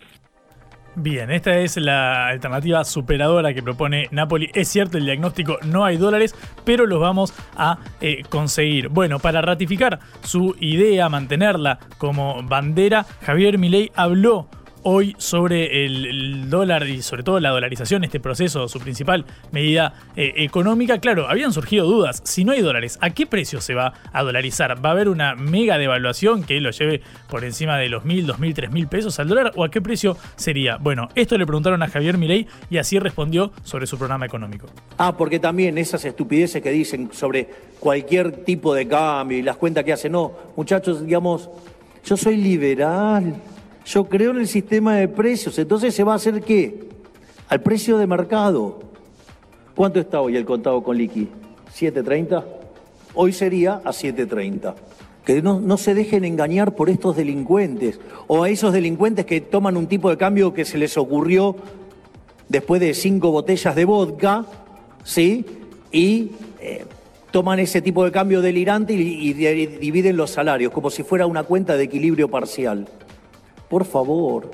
Bien, esta es la alternativa superadora que propone Napoli. Es cierto, el diagnóstico, no hay dólares, pero los vamos a eh, conseguir. Bueno, para ratificar su idea, mantenerla como bandera, Javier Milei habló hoy sobre el, el dólar y sobre todo la dolarización, este proceso, su principal medida eh, económica. Claro, habían surgido dudas. Si no hay dólares, ¿a qué precio se va a dolarizar? ¿Va a haber una mega devaluación que lo lleve por encima de los mil, dos mil, tres mil pesos al dólar? ¿O a qué precio sería? Bueno, esto le preguntaron a Javier Milei y así respondió sobre su programa económico. Ah, porque también esas estupideces que dicen sobre cualquier tipo de cambio y las cuentas que hacen. No, muchachos, digamos, yo soy liberal. Yo creo en el sistema de precios, entonces ¿se va a hacer qué? Al precio de mercado. ¿Cuánto está hoy el contado con liqui? ¿siete treinta? Hoy sería a siete treinta. Que no, no se dejen engañar por estos delincuentes o a esos delincuentes que toman un tipo de cambio que se les ocurrió después de cinco botellas de vodka, ¿sí? Y eh, toman ese tipo de cambio delirante y, y, y dividen los salarios como si fuera una cuenta de equilibrio parcial. Por favor,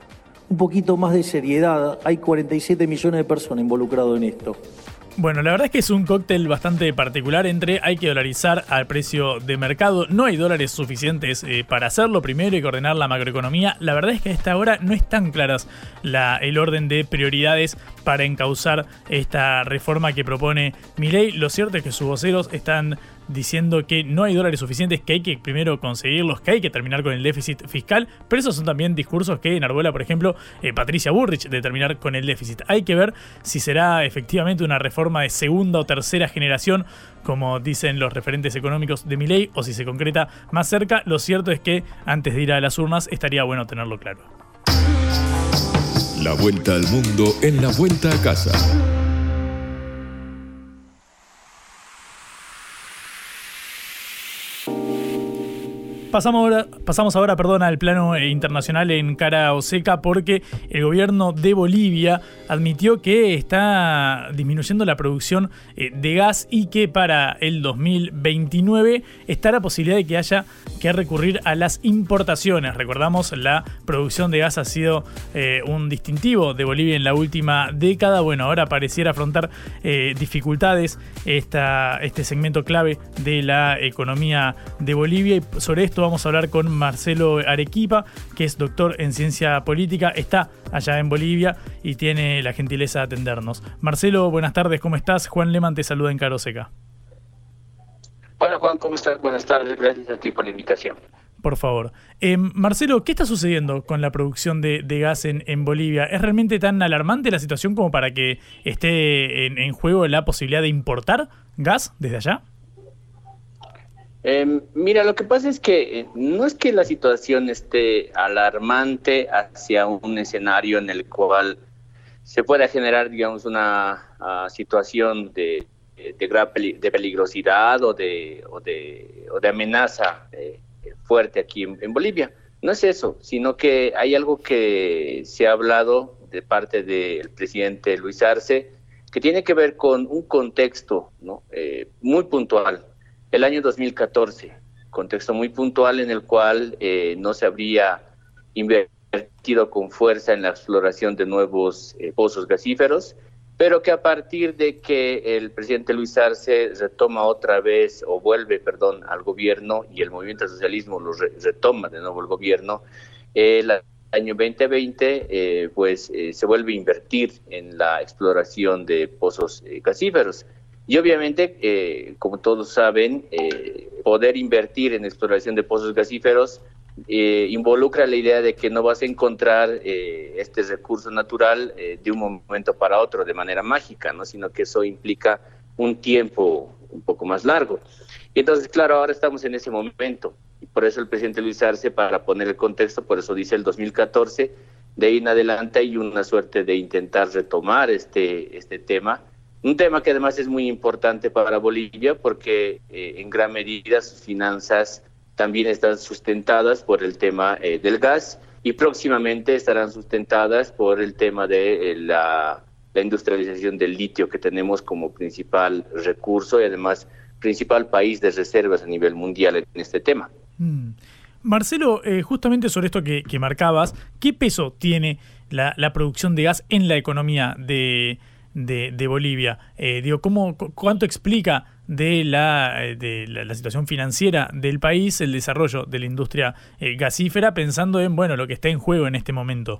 un poquito más de seriedad. Hay cuarenta y siete millones de personas involucradas en esto. Bueno, la verdad es que es un cóctel bastante particular entre hay que dolarizar al precio de mercado, no hay dólares suficientes eh, para hacerlo, primero hay que ordenar la macroeconomía. La verdad es que a esta hora no están claras la, el orden de prioridades para encauzar esta reforma que propone Milei. Lo cierto es que sus voceros están diciendo que no hay dólares suficientes, que hay que primero conseguirlos, que hay que terminar con el déficit fiscal, pero esos son también discursos que enarbola, por ejemplo, eh, Patricia Bullrich, de terminar con el déficit. Hay que ver si será efectivamente una reforma de segunda o tercera generación, como dicen los referentes económicos de Milei, o si se concreta más cerca. Lo cierto es que antes de ir a las urnas estaría bueno tenerlo claro. La vuelta al mundo en la vuelta a casa. Pasamos ahora, pasamos ahora perdón, al plano internacional en cara o seca, porque el gobierno de Bolivia admitió que está disminuyendo la producción de gas y que para el dos mil veintinueve está la posibilidad de que haya que recurrir a las importaciones. Recordamos, la producción de gas ha sido eh, un distintivo de Bolivia en la última década. Bueno, ahora pareciera afrontar eh, dificultades esta, este segmento clave de la economía de Bolivia, y sobre esto vamos a hablar con Marcelo Arequipa, que es doctor en ciencia política, está allá en Bolivia y tiene la gentileza de atendernos. Marcelo, buenas tardes, ¿cómo estás? Juan Lehmann te saluda en Cara o Seca. Hola Juan, ¿cómo estás? Buenas tardes, gracias a ti por la invitación. Por favor. Eh, Marcelo, ¿qué está sucediendo con la producción de, de gas en, en Bolivia? ¿Es realmente tan alarmante la situación como para que esté en, en juego la posibilidad de importar gas desde allá? Eh, mira, lo que pasa es que eh, no es que la situación esté alarmante hacia un escenario en el cual se pueda generar, digamos, una uh, situación de, de, gran peli de peligrosidad o de, o de, o de amenaza eh, fuerte aquí en, en Bolivia. No es eso, sino que hay algo que se ha hablado de parte del presidente Luis Arce, que tiene que ver con un contexto, ¿no? eh, muy puntual. El año dos mil catorce, contexto muy puntual en el cual eh, no se habría invertido con fuerza en la exploración de nuevos eh, pozos gasíferos, pero que a partir de que el presidente Luis Arce retoma otra vez, o vuelve, perdón, al gobierno, y el movimiento socialismo lo re retoma de nuevo el gobierno, eh, el año veinte veinte, eh, pues eh, se vuelve a invertir en la exploración de pozos eh, gasíferos. Y obviamente, eh, como todos saben, eh, poder invertir en exploración de pozos gasíferos eh, involucra la idea de que no vas a encontrar eh, este recurso natural eh, de un momento para otro de manera mágica, ¿no? Sino que eso implica un tiempo un poco más largo. Y entonces, claro, ahora estamos en ese momento. Y por eso el presidente Luis Arce, para poner el contexto, por eso dice el dos mil catorce, de ahí en adelante hay una suerte de intentar retomar este, este tema. Un tema que además es muy importante para Bolivia porque eh, en gran medida sus finanzas también están sustentadas por el tema eh, del gas y próximamente estarán sustentadas por el tema de eh, la, la industrialización del litio que tenemos como principal recurso y además principal país de reservas a nivel mundial en este tema. Mm. Marcelo, eh, justamente sobre esto que, que marcabas, ¿qué peso tiene la, la producción de gas en la economía de De, de Bolivia? Eh, digo, ¿cómo, ¿Cuánto explica de la, de la, la situación financiera del país el desarrollo de la industria eh, gasífera, pensando en bueno lo que está en juego en este momento?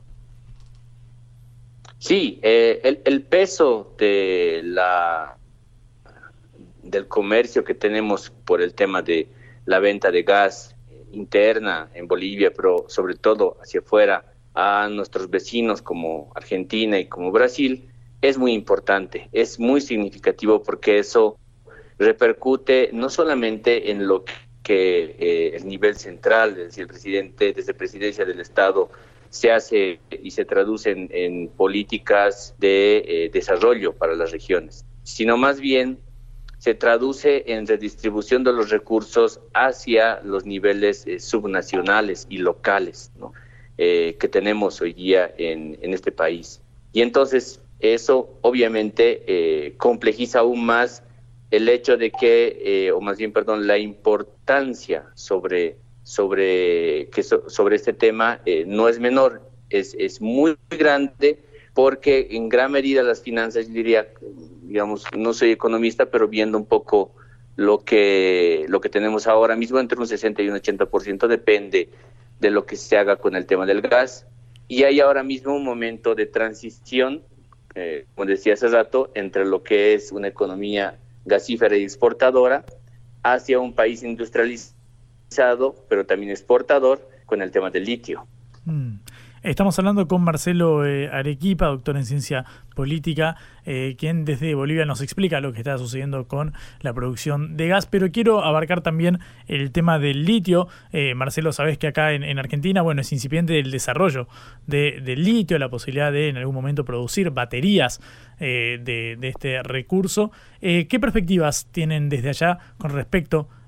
Sí, eh, el, el peso de la del comercio que tenemos por el tema de la venta de gas interna en Bolivia, pero sobre todo hacia afuera a nuestros vecinos como Argentina y como Brasil, es muy importante, es muy significativo porque eso repercute no solamente en lo que eh, el nivel central, es decir, el presidente, desde Presidencia del Estado, se hace y se traduce en, en políticas de eh, desarrollo para las regiones, sino más bien se traduce en redistribución de los recursos hacia los niveles eh, subnacionales y locales, ¿no? eh, que tenemos hoy día en, en este país. Y entonces eso obviamente eh, complejiza aún más el hecho de que, eh, o más bien, perdón, la importancia sobre, sobre, que so, sobre este tema eh, no es menor, es, es muy grande porque en gran medida las finanzas, yo diría, digamos, no soy economista, pero viendo un poco lo que, lo que tenemos ahora mismo, entre un sesenta y un ochenta por ciento depende de lo que se haga con el tema del gas. Y hay ahora mismo un momento de transición, Eh, como decía hace rato, entre lo que es una economía gasífera y exportadora hacia un país industrializado, pero también exportador, con el tema del litio. Mm. Estamos hablando con Marcelo eh, Arequipa, doctor en ciencia política, eh, quien desde Bolivia nos explica lo que está sucediendo con la producción de gas, pero quiero abarcar también el tema del litio. Eh, Marcelo, sabés que acá en, en Argentina, bueno, es incipiente el desarrollo de, del litio, la posibilidad de en algún momento producir baterías eh, de, de este recurso. Eh, ¿Qué perspectivas tienen desde allá con respecto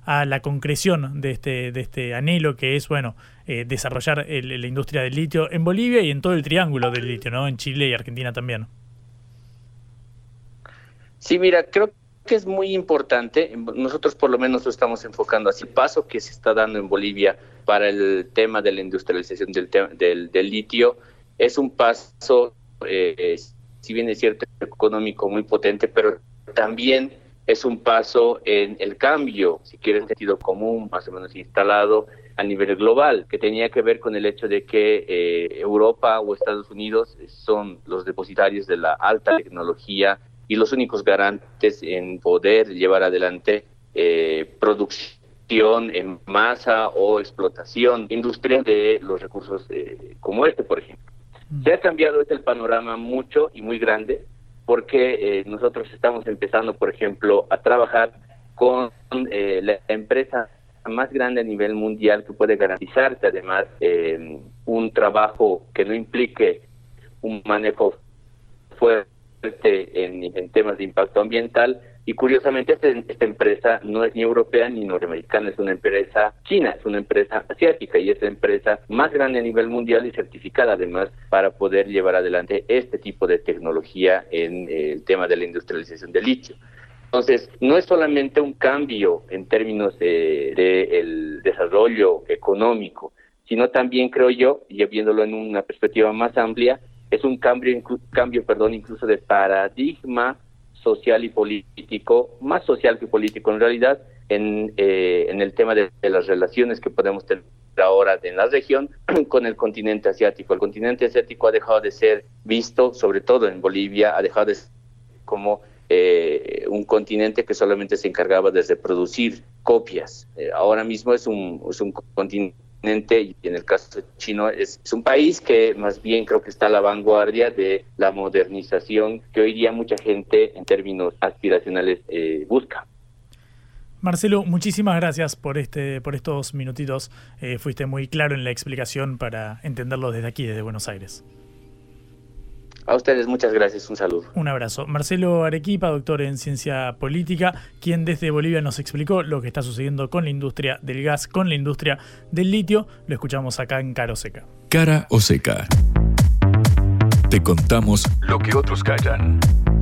a la concreción de este, de este anhelo que es, bueno, eh, desarrollar el, la industria del litio en Bolivia y en todo el triángulo del litio, ¿no? En Chile y Argentina también. Sí, mira, creo que es muy importante. Nosotros por lo menos lo estamos enfocando así. El paso que se está dando en Bolivia para el tema de la industrialización del, del, del litio es un paso, eh, si bien es cierto, económico muy potente, pero también es un paso en el cambio, si quieres, en sentido común, más o menos instalado a nivel global, que tenía que ver con el hecho de que eh, Europa o Estados Unidos son los depositarios de la alta tecnología y los únicos garantes en poder llevar adelante eh, producción en masa o explotación industrial de los recursos eh, como este, por ejemplo. Se ha cambiado este el panorama mucho y muy grande, porque eh, nosotros estamos empezando, por ejemplo, a trabajar con eh, la empresa más grande a nivel mundial que puede garantizarte además eh, un trabajo que no implique un manejo fuerte en, en temas de impacto ambiental. Y curiosamente esta, esta empresa no es ni europea ni norteamericana, es una empresa china, es una empresa asiática y es la empresa más grande a nivel mundial y certificada además para poder llevar adelante este tipo de tecnología en eh, el tema de la industrialización del litio. Entonces, no es solamente un cambio en términos de, de el desarrollo económico, sino también, creo yo, y viéndolo en una perspectiva más amplia, es un cambio, cambio perdón, incluso de paradigma social y político, más social que político en realidad, en, eh, en el tema de, de las relaciones que podemos tener ahora en la región con el continente asiático. El continente asiático ha dejado de ser visto, sobre todo en Bolivia, ha dejado de ser como eh, un continente que solamente se encargaba de reproducir copias. Eh, ahora mismo es un, es un continente, y en el caso chino es, es un país que más bien creo que está a la vanguardia de la modernización que hoy día mucha gente en términos aspiracionales eh, busca. Marcelo, muchísimas gracias por este por estos minutitos. Eh, fuiste muy claro en la explicación para entenderlo desde aquí, desde Buenos Aires. A ustedes muchas gracias, un saludo. Un abrazo. Marcelo Arequipa, doctor en ciencia política, quien desde Bolivia nos explicó lo que está sucediendo con la industria del gas, con la industria del litio. Lo escuchamos acá en Cara o Seca. Cara o Seca. Te contamos lo que otros callan.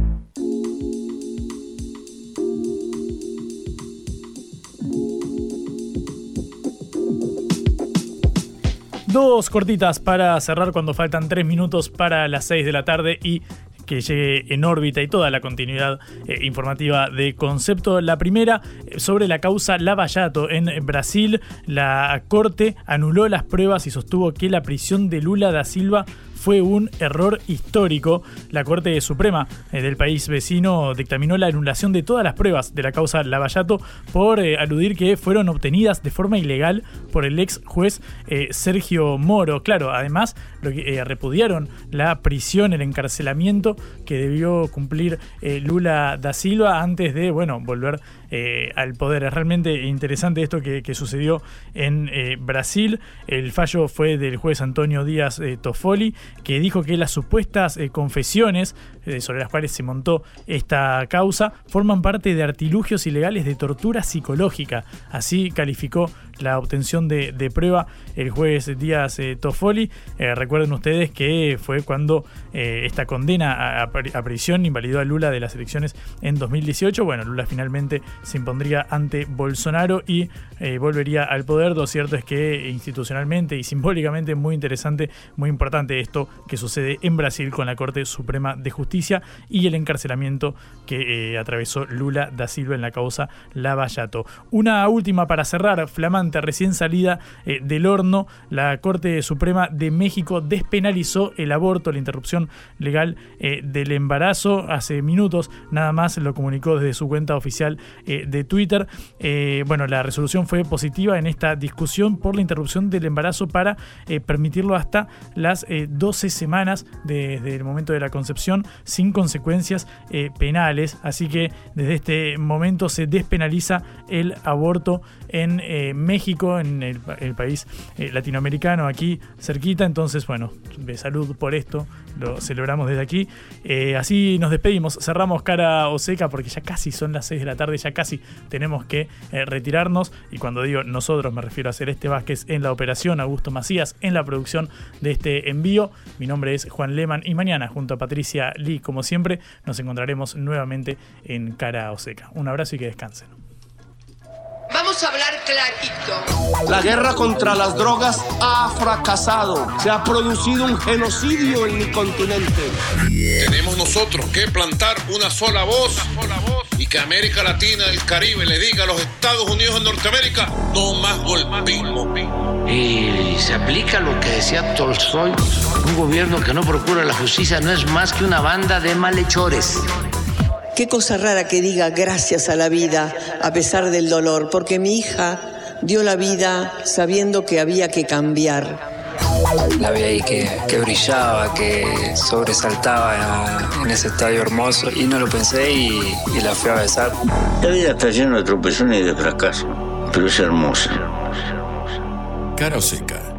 Dos cortitas para cerrar cuando faltan tres minutos para las seis de la tarde y que llegue en órbita y toda la continuidad eh, informativa de Concepto. La primera, eh, sobre la causa Lava Jato en Brasil. La Corte anuló las pruebas y sostuvo que la prisión de Lula da Silva fue un error histórico. La Corte Suprema eh, del país vecino dictaminó la anulación de todas las pruebas de la causa Lava Jato por eh, aludir que fueron obtenidas de forma ilegal por el ex juez eh, Sergio Moro. Claro, además lo que, eh, repudiaron la prisión, el encarcelamiento que debió cumplir eh, Lula da Silva antes de, bueno, volver eh, al poder. Es realmente interesante esto que, que sucedió en eh, Brasil. El fallo fue del juez Antonio Díaz eh, Toffoli, que dijo que las supuestas eh, confesiones eh, sobre las cuales se montó esta causa forman parte de artilugios ilegales de tortura psicológica. Así calificó la obtención de, de prueba el juez Díaz eh, Toffoli. Eh, recuerden ustedes que fue cuando eh, esta condena a, a prisión invalidó a Lula de las elecciones en dos mil dieciocho. Bueno, Lula finalmente se impondría ante Bolsonaro y eh, volvería al poder. Lo cierto es que institucionalmente y simbólicamente muy interesante, muy importante esto que sucede en Brasil con la Corte Suprema de Justicia y el encarcelamiento que eh, atravesó Lula da Silva en la causa Lava Jato. Una última para cerrar, flamante, recién salida eh, del horno. La Corte Suprema de México despenalizó el aborto, la interrupción legal eh, del embarazo. Hace minutos nada más lo comunicó desde su cuenta oficial eh, de Twitter. Eh, bueno, la resolución fue positiva en esta discusión por la interrupción del embarazo para eh, permitirlo hasta las eh, doce semanas desde el momento de la concepción sin consecuencias eh, penales. Así que desde este momento se despenaliza el aborto en eh, México, en el, el país eh, latinoamericano, aquí cerquita. Entonces, bueno, de salud por esto, lo celebramos desde aquí. Eh, así nos despedimos, cerramos Cara o Seca porque ya casi son las seis de la tarde, ya casi tenemos que eh, retirarnos. Y cuando digo nosotros me refiero a Celeste Vázquez en la operación, Augusto Macías en la producción de este envío. Mi nombre es Juan Lehmann y mañana junto a Patricia Lee, como siempre, nos encontraremos nuevamente en Cara o Seca. Un abrazo y que descansen. Vamos a hablar clarito. La guerra contra las drogas ha fracasado. Se ha producido un genocidio en mi continente. Tenemos nosotros que plantar una sola voz y que América Latina, el Caribe, le diga a los Estados Unidos de Norteamérica: no más golpismo. Y se aplica lo que decía Tolstoy: un gobierno que no procura la justicia no es más que una banda de malhechores. Qué cosa rara que diga gracias a la vida a pesar del dolor, porque mi hija dio la vida sabiendo que había que cambiar. La vi ahí que, que brillaba, que sobresaltaba en ese estadio hermoso y no lo pensé y, y la fui a besar. La vida está llena de tropezones y de fracasos, pero es hermosa. Cara o Seca.